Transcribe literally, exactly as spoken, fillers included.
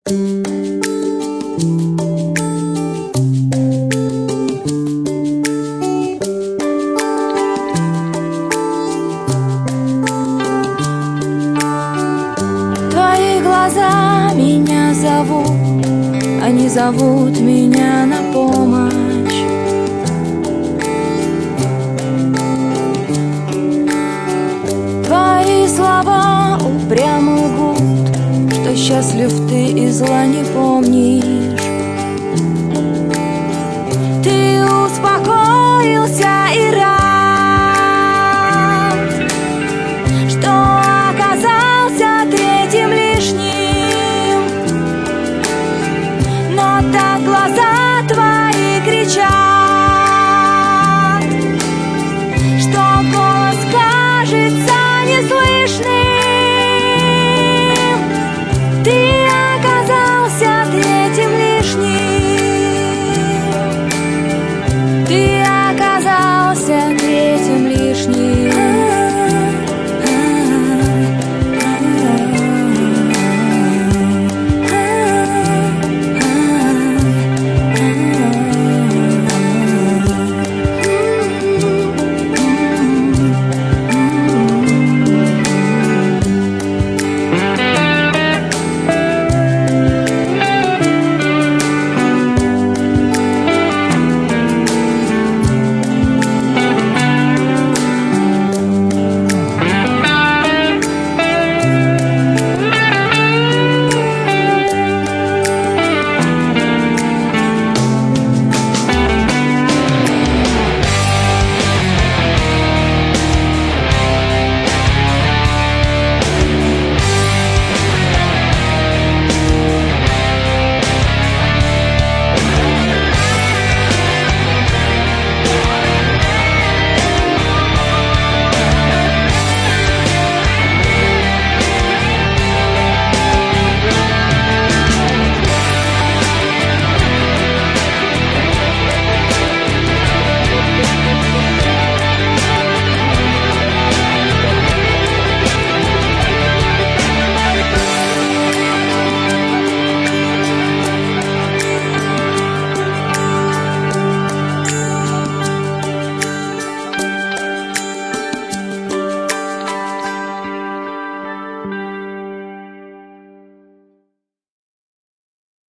Твои глаза меня зовут, они зовут меня на помощь. Твои слова упрямо лгут, что счастлив ты и зла не помнишь. Ты успокоился и рад, что оказался третьим лишним, но так глаза твои кричат: